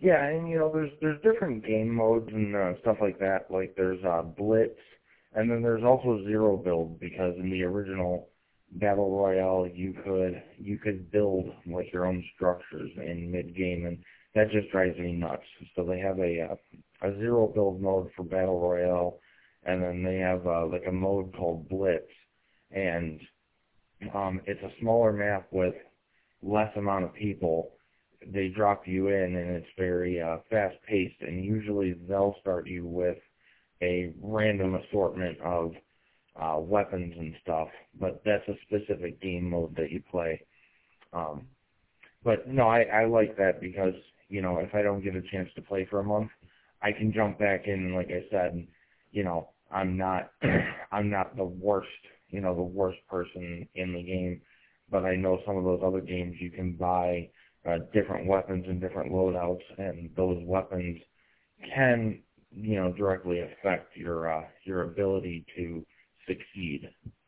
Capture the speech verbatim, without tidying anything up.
Yeah, and you know, there's there's different game modes and uh, stuff like that. Like there's uh, Blitz, and then there's also Zero Build because in the original Battle Royale, you could you could build like your own structures in mid game, and that just drives me nuts. So they have a uh, a Zero Build mode for Battle Royale, and then they have uh, like a mode called Blitz, and um, it's a smaller map with less amount of people. They drop you in, and it's very uh, fast-paced, and usually they'll start you with a random assortment of uh, weapons and stuff, but that's a specific game mode that you play. Um, but no, I, I like that because, you know, if I don't get a chance to play for a month, I can jump back in, and like I said, you know, I'm not, I'm not the worst, you know, the worst person in the game, but I know some of those other games you can buy uh, different weapons and different loadouts, and those weapons can, you know, directly affect your uh, your ability to succeed.